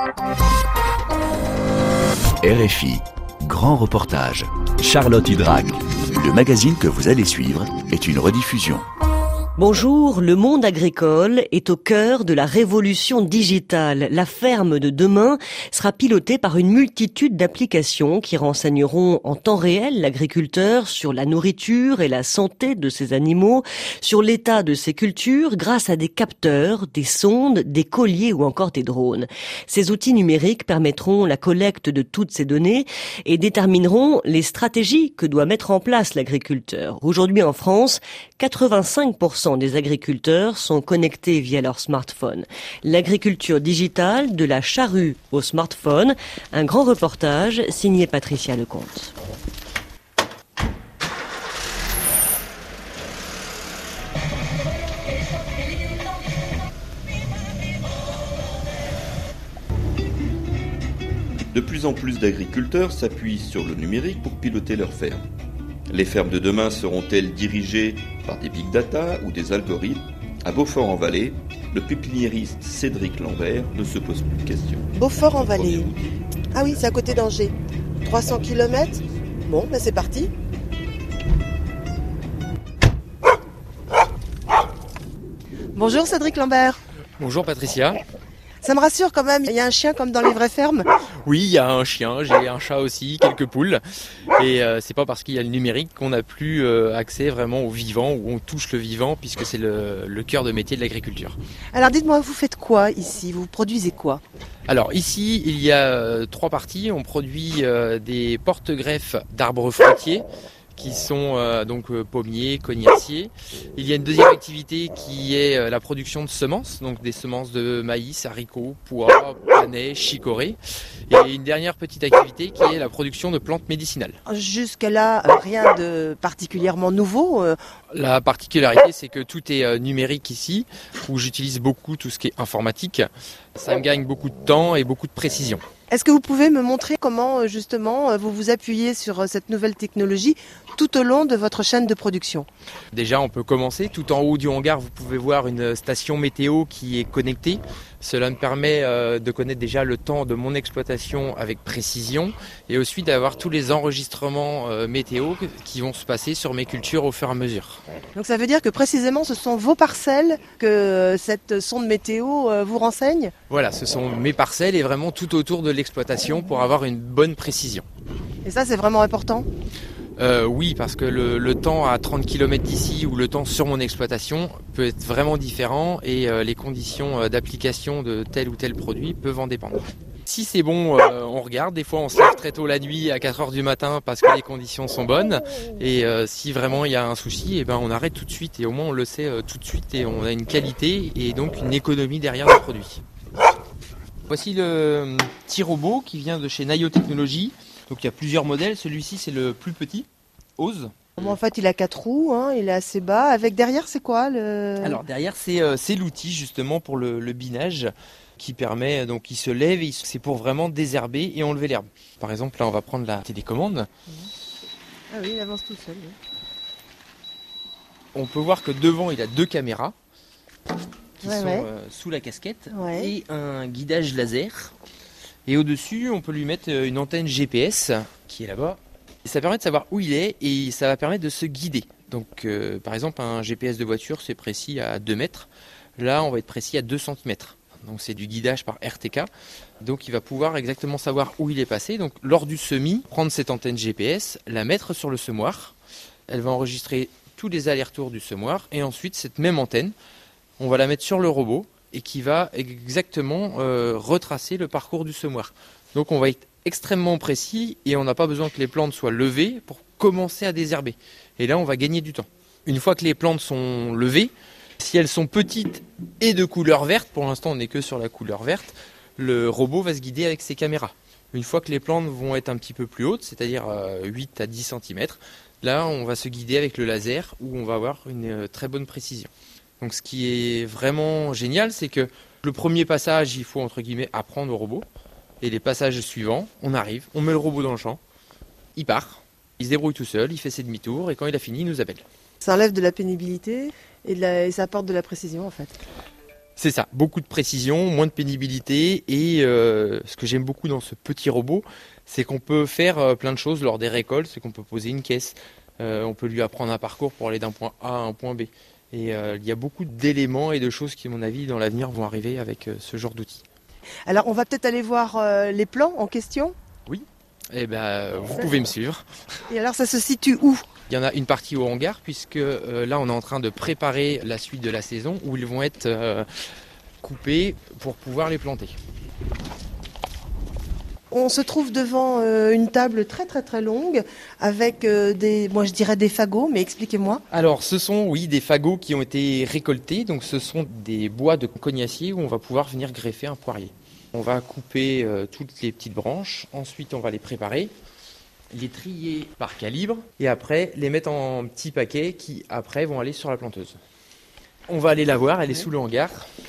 RFI, grand reportage. Charlotte Hydrac. Le magazine que vous allez suivre est une rediffusion. Bonjour, le monde agricole est au cœur de la révolution digitale. La ferme de demain sera pilotée par une multitude d'applications qui renseigneront en temps réel l'agriculteur sur la nourriture et la santé de ses animaux, sur l'état de ses cultures grâce à des capteurs, des sondes, des colliers ou encore des drones. Ces outils numériques permettront la collecte de toutes ces données et détermineront les stratégies que doit mettre en place l'agriculteur. Aujourd'hui en France, 85% des agriculteurs sont connectés via leur smartphone. L'agriculture digitale de la charrue au smartphone, un grand reportage signé Patricia Lecomte. De plus en plus d'agriculteurs s'appuient sur le numérique pour piloter leurs fermes. Les fermes de demain seront-elles dirigées par des big data ou des algorithmes? À Beaufort-en-Vallée, le pépiniériste Cédric Lambert ne se pose plus de questions. Beaufort-en-Vallée. Ah oui, c'est à côté d'Angers. 300 km. Bon, ben c'est parti. Bonjour Cédric Lambert. Bonjour Patricia. Ça me rassure quand même, il y a un chien comme dans les vraies fermes. Oui, il y a un chien, j'ai un chat aussi, quelques poules. Et c'est pas parce qu'il y a le numérique qu'on n'a plus accès vraiment au vivant, où on touche le vivant, puisque c'est le cœur de métier de l'agriculture. Alors dites-moi, vous faites quoi ici? Vous produisez quoi? Alors ici, il y a 3 parties. On produit des porte-greffes d'arbres fruitiers, qui sont pommiers, cognaciers. Il y a une deuxième activité qui est la production de semences, donc des semences de maïs, haricots, pois, panais, chicorée. Et une dernière petite activité qui est la production de plantes médicinales. Jusqu'à là, rien de particulièrement nouveau. La particularité, c'est que tout est numérique ici, où j'utilise beaucoup tout ce qui est informatique. Ça me gagne beaucoup de temps et beaucoup de précision. Est-ce que vous pouvez me montrer comment justement vous vous appuyez sur cette nouvelle technologie tout au long de votre chaîne de production? Déjà, on peut commencer. Tout en haut du hangar, vous pouvez voir une station météo qui est connectée. Cela me permet de connaître déjà le temps de mon exploitation avec précision et aussi d'avoir tous les enregistrements météo qui vont se passer sur mes cultures au fur et à mesure. Donc ça veut dire que précisément ce sont vos parcelles que cette sonde météo vous renseigne? Voilà, ce sont mes parcelles et vraiment tout autour de l'exploitation pour avoir une bonne précision. Et ça c'est vraiment important? Oui, parce que le temps à 30 km d'ici ou le temps sur mon exploitation peut être vraiment différent et les conditions d'application de tel ou tel produit peuvent en dépendre. Si c'est bon, on regarde. Des fois, on se lève très tôt la nuit à 4 heures du matin parce que les conditions sont bonnes. Et si vraiment il y a un souci, on arrête tout de suite et au moins on le sait tout de suite et on a une qualité et donc une économie derrière le produit. Voici le petit robot qui vient de chez Naio Technologies. Donc il y a plusieurs modèles, celui-ci c'est le plus petit, Ose. En fait il a 4 roues, il est assez bas. Avec derrière c'est quoi Alors derrière c'est l'outil justement pour le binage qui permet, donc il se lève et c'est pour vraiment désherber et enlever l'herbe. Par exemple là on va prendre la télécommande. Ah oui, il avance tout seul. Oui. On peut voir que devant il a 2 caméras qui sont sous la casquette et un guidage laser. Et au-dessus, on peut lui mettre une antenne GPS qui est là-bas. Et ça permet de savoir où il est et ça va permettre de se guider. Donc, par exemple, un GPS de voiture, c'est précis à 2 mètres. Là, on va être précis à 2 cm. Donc, c'est du guidage par RTK. Donc, il va pouvoir exactement savoir où il est passé. Donc, lors du semis, prendre cette antenne GPS, la mettre sur le semoir. Elle va enregistrer tous les allers-retours du semoir. Et ensuite, cette même antenne, on va la mettre sur le robot et qui va exactement retracer le parcours du semoir. Donc on va être extrêmement précis et on n'a pas besoin que les plantes soient levées pour commencer à désherber. Et là on va gagner du temps. Une fois que les plantes sont levées, si elles sont petites et de couleur verte, pour l'instant on n'est que sur la couleur verte, le robot va se guider avec ses caméras. Une fois que les plantes vont être un petit peu plus hautes, c'est-à-dire 8 à 10 cm, là on va se guider avec le laser où on va avoir une très bonne précision. Donc ce qui est vraiment génial, c'est que le premier passage, il faut entre guillemets apprendre au robot. Et les passages suivants, on arrive, on met le robot dans le champ, il part, il se débrouille tout seul, il fait ses demi-tours et quand il a fini, il nous appelle. Ça enlève de la pénibilité et ça apporte de la précision en fait. C'est ça, beaucoup de précision, moins de pénibilité et ce que j'aime beaucoup dans ce petit robot, c'est qu'on peut faire plein de choses lors des récoltes, c'est qu'on peut poser une caisse, on peut lui apprendre un parcours pour aller d'un point A à un point B. Et il y a beaucoup d'éléments et de choses qui, à mon avis, dans l'avenir vont arriver avec ce genre d'outils. Alors on va peut-être aller voir les plans en question. Oui, vous pouvez me suivre. Et alors ça se situe où ? Il y en a une partie au hangar puisque là on est en train de préparer la suite de la saison où ils vont être coupés pour pouvoir les planter. On se trouve devant une table très très très longue avec des fagots, mais expliquez-moi. Alors ce sont des fagots qui ont été récoltés, donc ce sont des bois de cognacier où on va pouvoir venir greffer un poirier. On va couper toutes les petites branches, ensuite on va les préparer, les trier par calibre et après les mettre en petits paquets qui après vont aller sur la planteuse. On va aller la voir, elle est sous le hangar.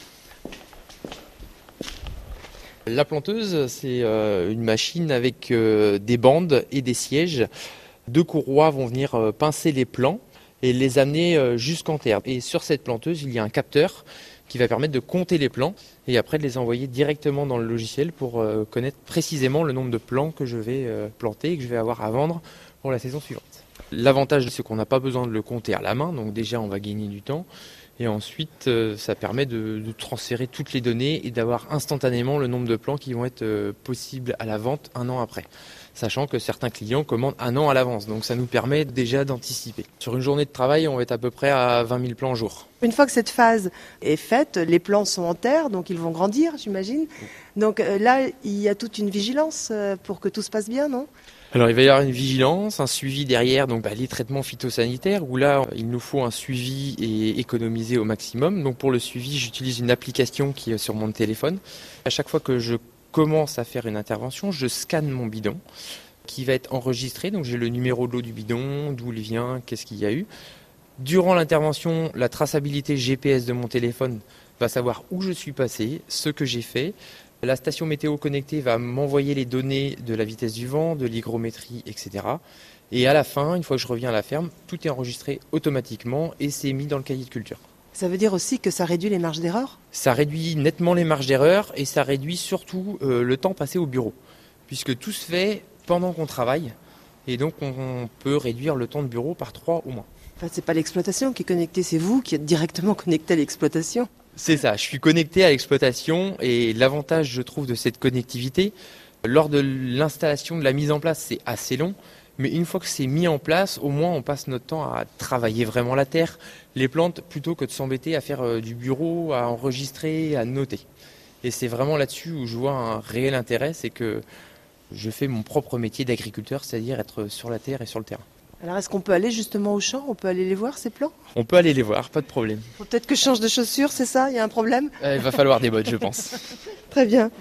La planteuse, c'est une machine avec des bandes et des sièges. 2 courroies vont venir pincer les plants et les amener jusqu'en terre. Et sur cette planteuse, il y a un capteur qui va permettre de compter les plants et après de les envoyer directement dans le logiciel pour connaître précisément le nombre de plants que je vais planter et que je vais avoir à vendre pour la saison suivante. L'avantage, c'est qu'on n'a pas besoin de le compter à la main, donc déjà on va gagner du temps. Et ensuite, ça permet de transférer toutes les données et d'avoir instantanément le nombre de plants qui vont être possibles à la vente 1 an après. Sachant que certains clients commandent 1 an à l'avance, donc ça nous permet déjà d'anticiper. Sur une journée de travail, on va être à peu près à 20 000 plants jour. Une fois que cette phase est faite, les plants sont en terre, donc ils vont grandir, j'imagine. Donc là, il y a toute une vigilance pour que tout se passe bien, non ? Alors il va y avoir une vigilance, un suivi derrière, donc les traitements phytosanitaires, où là il nous faut un suivi et économiser au maximum. Donc pour le suivi, j'utilise une application qui est sur mon téléphone. À chaque fois que je commence à faire une intervention, je scanne mon bidon qui va être enregistré. Donc j'ai le numéro de l'eau du bidon, d'où il vient, qu'est-ce qu'il y a eu. Durant l'intervention, la traçabilité GPS de mon téléphone va savoir où je suis passé, ce que j'ai fait. La station météo connectée va m'envoyer les données de la vitesse du vent, de l'hygrométrie, etc. Et à la fin, une fois que je reviens à la ferme, tout est enregistré automatiquement et c'est mis dans le cahier de culture. Ça veut dire aussi que ça réduit les marges d'erreur ? Ça réduit nettement les marges d'erreur et ça réduit surtout le temps passé au bureau. Puisque tout se fait pendant qu'on travaille et donc on peut réduire le temps de bureau par 3 au moins. Enfin, c'est pas l'exploitation qui est connectée, c'est vous qui êtes directement connecté à l'exploitation. C'est ça, je suis connecté à l'exploitation et l'avantage, je trouve, de cette connectivité, lors de l'installation, de la mise en place, c'est assez long, mais une fois que c'est mis en place, au moins on passe notre temps à travailler vraiment la terre, les plantes, plutôt que de s'embêter à faire du bureau, à enregistrer, à noter. Et c'est vraiment là-dessus où je vois un réel intérêt, c'est que je fais mon propre métier d'agriculteur, c'est-à-dire être sur la terre et sur le terrain. Alors est-ce qu'on peut aller justement au champ ? On peut aller les voir, ces plants ? On peut aller les voir, pas de problème. Faut peut-être que je change de chaussures, c'est ça ? Il y a un problème ? Il va falloir des bottes, je pense. Très bien.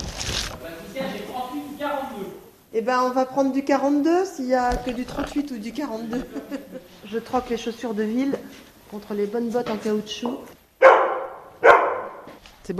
Eh ben, on va prendre du 42 s'il n'y a que du 38 ou du 42. Je troque les chaussures de ville contre les bonnes bottes en caoutchouc. C'est bon ?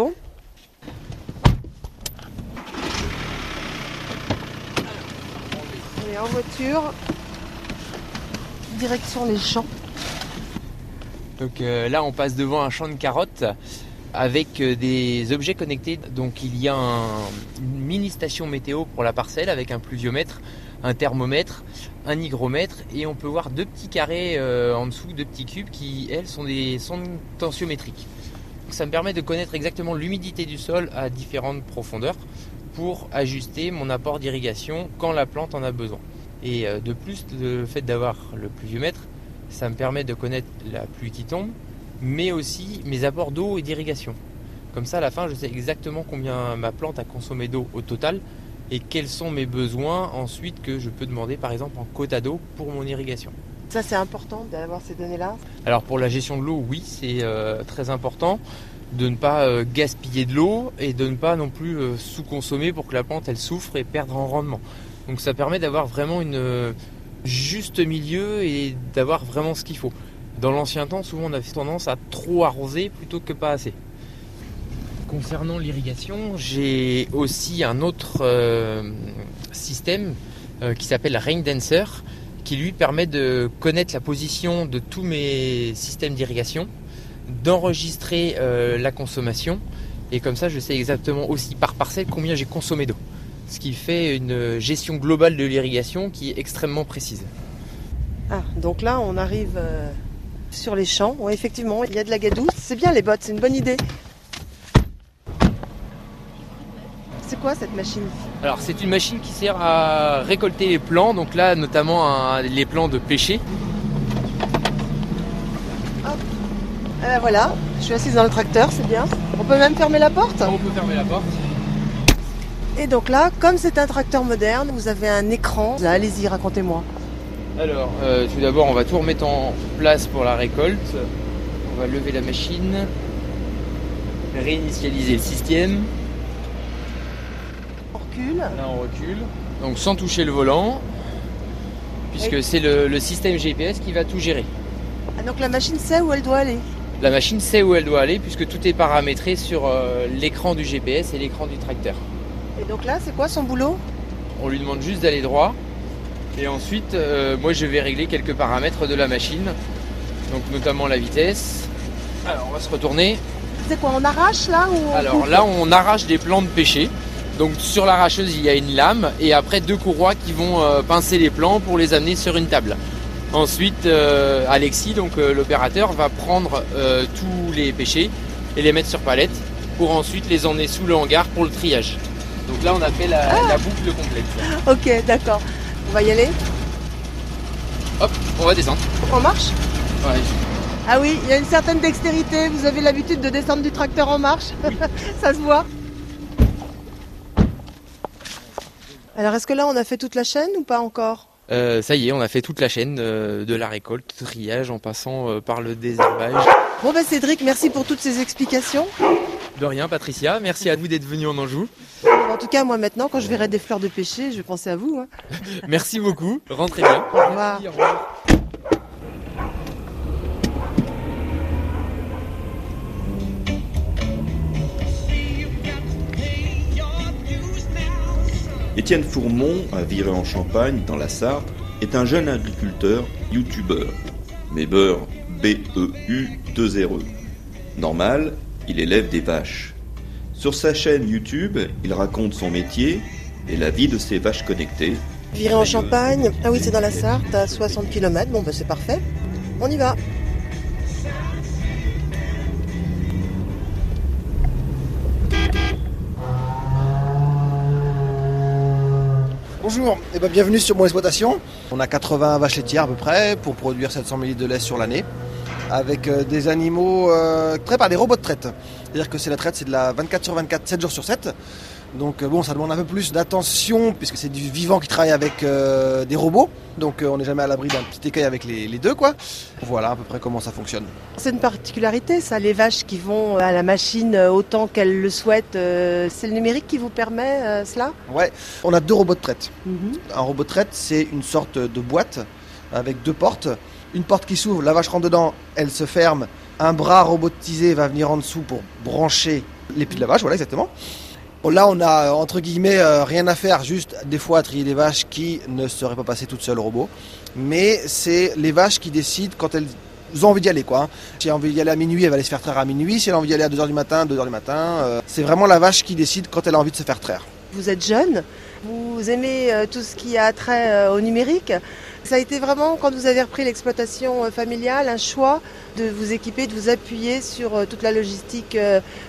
Allez, en voiture. Direction les champs. Donc là on passe devant un champ de carottes avec des objets connectés. Donc il y a une mini station météo pour la parcelle avec un pluviomètre, un thermomètre, un hygromètre et on peut voir 2 petits carrés en dessous, 2 petits cubes qui elles sont des sondes tensiométriques. Donc, ça me permet de connaître exactement l'humidité du sol à différentes profondeurs pour ajuster mon apport d'irrigation quand la plante en a besoin. Et de plus, le fait d'avoir le pluviomètre, ça me permet de connaître la pluie qui tombe, mais aussi mes apports d'eau et d'irrigation. Comme ça, à la fin, je sais exactement combien ma plante a consommé d'eau au total et quels sont mes besoins ensuite que je peux demander, par exemple, en quota d'eau pour mon irrigation. Ça, c'est important d'avoir ces données-là ? Alors, pour la gestion de l'eau, oui, c'est très important de ne pas gaspiller de l'eau et de ne pas non plus sous-consommer pour que la plante, elle souffre et perde en rendement. Donc ça permet d'avoir vraiment une juste milieu et d'avoir vraiment ce qu'il faut. Dans l'ancien temps, souvent on avait tendance à trop arroser plutôt que pas assez. Concernant l'irrigation, j'ai aussi un autre système qui s'appelle Rain Dancer, qui lui permet de connaître la position de tous mes systèmes d'irrigation d'enregistrer la consommation. Et comme ça, je sais exactement aussi par parcelle combien j'ai consommé d'eau. Ce qui fait une gestion globale de l'irrigation qui est extrêmement précise. Ah, donc là, on arrive sur les champs. Ouais, effectivement, il y a de la gadoue. C'est bien les bottes, c'est une bonne idée. C'est quoi cette machine ? Alors, c'est une machine qui sert à récolter les plants. Donc là, notamment les plants de pêcher. Hop. Voilà, je suis assise dans le tracteur, c'est bien. On peut même fermer la porte ? On peut fermer la porte. Et donc là, comme c'est un tracteur moderne, vous avez un écran. Là, allez-y, racontez-moi. Alors, tout d'abord, on va tout remettre en place pour la récolte. On va lever la machine, réinitialiser le système. On recule. Là, on recule. Donc, sans toucher le volant, puisque c'est le système GPS qui va tout gérer. Ah, donc la machine sait où elle doit aller ? La machine sait où elle doit aller, puisque tout est paramétré sur l'écran du GPS et l'écran du tracteur. Et donc là, c'est quoi son boulot ? On lui demande juste d'aller droit. Et ensuite, moi je vais régler quelques paramètres de la machine. Donc notamment la vitesse. Alors on va se retourner. C'est quoi, on arrache là ou Alors là, on arrache des plants de pêcher. Donc sur l'arracheuse, il y a une lame et après 2 courroies qui vont pincer les plants pour les amener sur une table. Ensuite, Alexis, donc l'opérateur, va prendre tous les pêchés et les mettre sur palette pour ensuite les emmener sous le hangar pour le triage. Donc là, on a fait la boucle complète. Ok, d'accord. On va y aller ? Hop, on va descendre. On marche ? Ouais. Ah oui, il y a une certaine dextérité. Vous avez l'habitude de descendre du tracteur en marche ? Oui. Ça se voit. Alors, est-ce que là, on a fait toute la chaîne ou pas encore ? Ça y est, on a fait toute la chaîne de la récolte, triage en passant par le désherbage. Bon ben Cédric, merci pour toutes ces explications. De rien Patricia, merci à vous d'être venu en Anjou. En tout cas, moi maintenant, quand je verrai des fleurs de pêcher, je vais penser à vous. Hein. Merci beaucoup, rentrez bien. Au revoir. Merci, au revoir. Étienne Fourmont, à Viré-en-Champagne, dans la Sarthe, est un jeune agriculteur youtubeur. Mais beurre, B-E-U, 2 R-E. Normal, il élève des vaches. Sur sa chaîne YouTube, il raconte son métier et la vie de ses vaches connectées. Viré-en-Champagne, ah oui, c'est dans la Sarthe, à 60 km, bon ben c'est parfait. On y va. Bonjour, et bienvenue sur mon exploitation. On a 80 vaches laitières à peu près pour produire 700 ml de lait sur l'année avec des animaux traités par des robots de traite. C'est-à-dire que c'est la traite, c'est de la 24 sur 24, 7 jours sur 7. Donc bon, ça demande un peu plus d'attention puisque c'est du vivant qui travaille avec des robots. Donc on n'est jamais à l'abri d'un petit écueil avec les deux quoi. Voilà à peu près comment ça fonctionne. C'est une particularité ça, les vaches qui vont à la machine autant qu'elles le souhaitent. C'est le numérique qui vous permet cela ? Ouais, on a 2 robots de traite. Mm-hmm. Un robot de traite, c'est une sorte de boîte avec 2 portes. Une porte qui s'ouvre, la vache rentre dedans, elle se ferme. Un bras robotisé va venir en dessous pour brancher les pieds de la vache, voilà exactement. Là, on a, entre guillemets, rien à faire, juste des fois à trier des vaches qui ne seraient pas passées toutes seules au robot. Mais c'est les vaches qui décident quand elles ont envie d'y aller, quoi. Si elle a envie d'y aller à minuit, elle va aller se faire traire à minuit. Si elle a envie d'y aller à 2h du matin, 2h du matin. C'est vraiment la vache qui décide quand elle a envie de se faire traire. Vous êtes jeune, vous aimez tout ce qui a trait au numérique. Ça a été vraiment, quand vous avez repris l'exploitation familiale, un choix de vous équiper, de vous appuyer sur toute la logistique numérique ?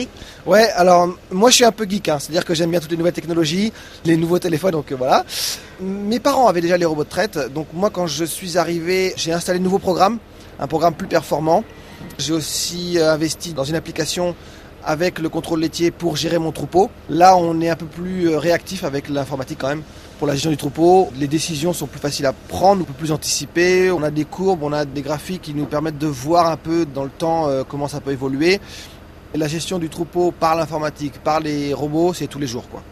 Ouais, alors moi je suis un peu geek, hein, c'est-à-dire que j'aime bien toutes les nouvelles technologies, les nouveaux téléphones, donc voilà. Mes parents avaient déjà les robots de traite, donc moi quand je suis arrivé, j'ai installé de nouveaux programmes, un programme plus performant. J'ai aussi investi dans une application avec le contrôle laitier pour gérer mon troupeau. Là, on est un peu plus réactif avec l'informatique quand même. Pour la gestion du troupeau, les décisions sont plus faciles à prendre, on peut plus anticiper. On a des courbes, on a des graphiques qui nous permettent de voir un peu dans le temps comment ça peut évoluer. Et la gestion du troupeau par l'informatique, par les robots, c'est tous les jours, quoi.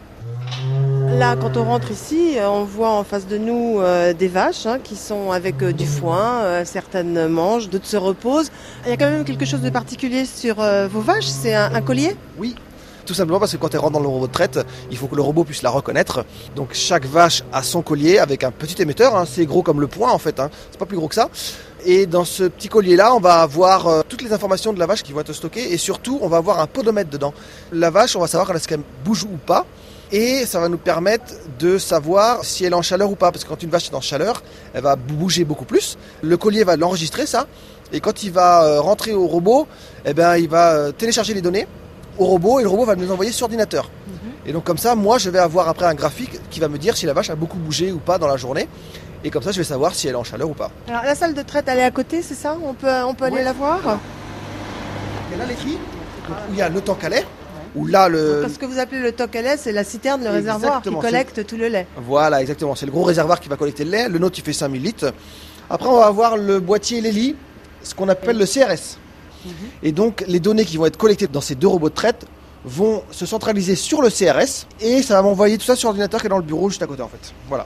Là, quand on rentre ici, on voit en face de nous des vaches qui sont avec du foin. Certaines mangent, d'autres se reposent. Il y a quand même quelque chose de particulier sur vos vaches, c'est un collier ? Oui, tout simplement parce que quand elle rentre dans le robot de traite, il faut que le robot puisse la reconnaître. Donc chaque vache a son collier avec un petit émetteur, c'est gros comme le poing en fait, c'est pas plus gros que ça. Et dans ce petit collier-là, on va avoir toutes les informations de la vache qui vont être stockées. Et surtout, on va avoir un podomètre dedans. La vache, on va savoir est-ce qu'elle bouge ou pas. Et ça va nous permettre de savoir si elle est en chaleur ou pas. Parce que quand une vache est en chaleur, elle va bouger beaucoup plus. Le collier va l'enregistrer, ça. Et quand il va rentrer au robot, il va télécharger les données au robot. Et le robot va nous les envoyer sur ordinateur. Et donc comme ça, moi, je vais avoir après un graphique qui va me dire si la vache a beaucoup bougé ou pas dans la journée. Et comme ça, je vais savoir si elle est en chaleur ou pas. Alors la salle de traite, elle est à côté, c'est ça ? On peut aller la voir ? Il y a la laiterie, où il y a le tank à lait. Où là, donc, ce que vous appelez le tank à lait, c'est la citerne, le réservoir qui collecte tout le lait. Voilà, exactement. C'est le gros réservoir qui va collecter le lait. Le nôtre, il fait 5000 litres. Après, on va avoir le boîtier Lely, ce qu'on appelle le CRS. Et donc, les données qui vont être collectées dans ces deux robots de traite vont se centraliser sur le CRS et ça va m'envoyer tout ça sur l'ordinateur qui est dans le bureau juste à côté en fait. Voilà.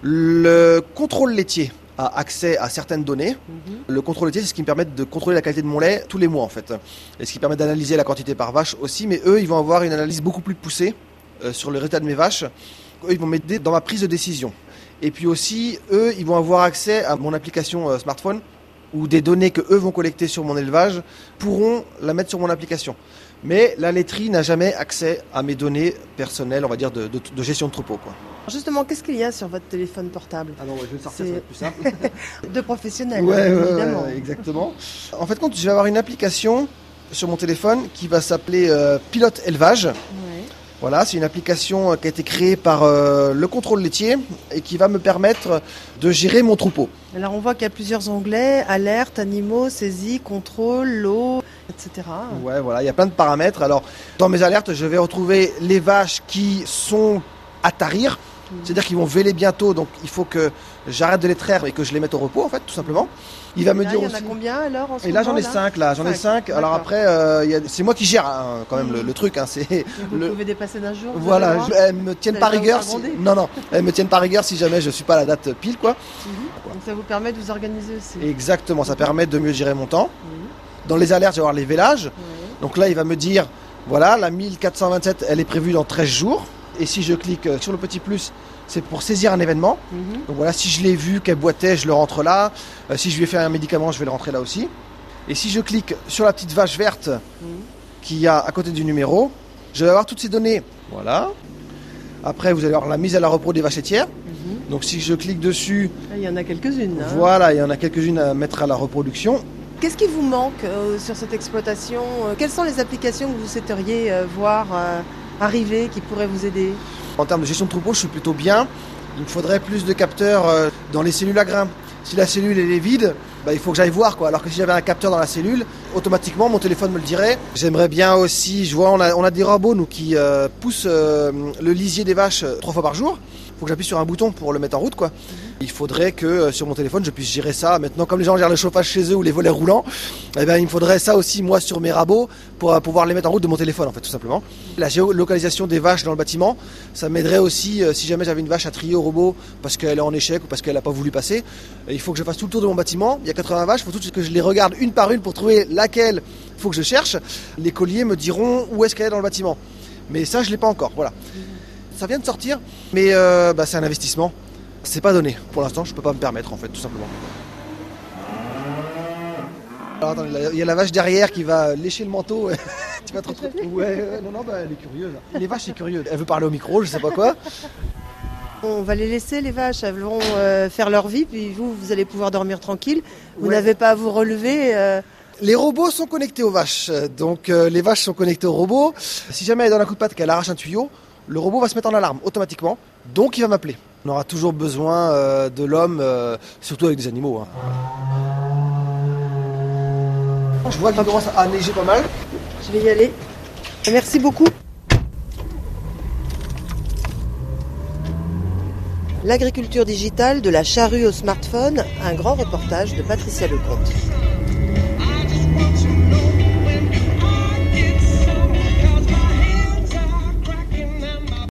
Le contrôle laitier a accès à certaines données. Le contrôle laitier, c'est ce qui me permet de contrôler la qualité de mon lait tous les mois en fait. Et ce qui permet d'analyser la quantité par vache aussi, mais eux, ils vont avoir une analyse beaucoup plus poussée sur le résultat de mes vaches. Eux, ils vont m'aider dans ma prise de décision. Et puis aussi, eux, ils vont avoir accès à mon application smartphone où des données que eux vont collecter sur mon élevage pourront la mettre sur mon application. Mais la laiterie n'a jamais accès à mes données personnelles, on va dire, de gestion de troupeau, quoi. Justement, qu'est-ce qu'il y a sur votre téléphone portable ? Ah non, je vais le sortir, ça va être plus simple. De professionnels, évidemment. Ouais, exactement. En fait, je vais avoir une application sur mon téléphone qui va s'appeler Pilote Élevage. Voilà, c'est une application qui a été créée par le contrôle laitier et qui va me permettre de gérer mon troupeau. Alors on voit qu'il y a plusieurs onglets, alerte, animaux, saisie, contrôle, l'eau, etc. Ouais, voilà, il y a plein de paramètres. Alors dans mes alertes, je vais retrouver les vaches qui sont à tarir, c'est-à-dire qu'ils vont véler bientôt, donc il faut que j'arrête de les traire et que je les mette au repos en fait, tout simplement. Il va me dire aussi. Il y en a combien alors en ce moment ? Et là j'en ai 5 là, j'en ai 5. Alors après, c'est moi qui gère quand même le truc. Hein, c'est vous pouvez dépasser d'un jour. Voilà, elles me tiennent pas rigueur. Non, elles me tiennent pas rigueur si jamais je suis pas à la date pile quoi. Donc ça vous permet de vous organiser aussi. Exactement, ça permet de mieux gérer mon temps. Dans les alertes, je vais avoir les vélages. Donc là, il va me dire, voilà, la 1427, elle est prévue dans 13 jours. Et si je clique sur le petit plus, c'est pour saisir un événement. Donc voilà, si je l'ai vu qu'elle boitait, je le rentre là. Si je lui ai fait un médicament, je vais le rentrer là aussi. Et si je clique sur la petite vache verte qu'il y a à côté du numéro, je vais avoir toutes ces données. Voilà. Après, vous allez avoir la mise à la repos des vaches laitières. Donc si je clique dessus... Il y en a quelques-unes. Hein. Voilà, il y en a quelques-unes à mettre à la reproduction. Qu'est-ce qui vous manque sur cette exploitation ? Quelles sont les applications que vous souhaiteriez voir arriver, qui pourraient vous aider ? En termes de gestion de troupeau, je suis plutôt bien. Il me faudrait plus de capteurs dans les cellules à grains. Si la cellule elle est vide, il faut que j'aille voir quoi. Alors que si j'avais un capteur dans la cellule, automatiquement mon téléphone me le dirait. J'aimerais bien aussi, je vois on a des robots nous qui poussent le lisier des vaches 3 fois par jour. Il faut que j'appuie sur un bouton pour le mettre en route quoi. Il faudrait que sur mon téléphone je puisse gérer ça. Maintenant comme les gens gèrent le chauffage chez eux ou les volets roulants, il me faudrait ça aussi moi sur mes rabots pour pouvoir les mettre en route de mon téléphone en fait tout simplement. La géolocalisation des vaches dans le bâtiment, ça m'aiderait aussi si jamais j'avais une vache à trier au robot parce qu'elle est en échec ou parce qu'elle n'a pas voulu passer. Il faut que je fasse tout le tour de mon bâtiment, il y a 80 vaches, il faut tout de suite que je les regarde une par une pour trouver laquelle il faut que je cherche. Les colliers me diront où est-ce qu'elle est dans le bâtiment. Mais ça je ne l'ai pas encore, voilà. Ça vient de sortir, mais c'est un investissement. C'est pas donné. Pour l'instant, je peux pas me permettre, en fait, tout simplement. Alors, attendez, il y a la vache derrière qui va lécher le manteau. Tu vas te retrouver. Ouais, non, elle est curieuse. Les vaches, c'est curieux. Elle veut parler au micro, je sais pas quoi. On va les laisser, les vaches. Elles vont faire leur vie, puis vous allez pouvoir dormir tranquille. Vous n'avez pas à vous relever. Les robots sont connectés aux vaches. Donc, les vaches sont connectées aux robots. Si jamais elle donne un coup de patte, qu'elle arrache un tuyau, le robot va se mettre en alarme automatiquement, donc il va m'appeler. On aura toujours besoin de l'homme, surtout avec des animaux. Hein. Je vois qu'il commence à neiger pas mal. Je vais y aller. Merci beaucoup. L'agriculture digitale de la charrue au smartphone, un grand reportage de Patricia Lecomte.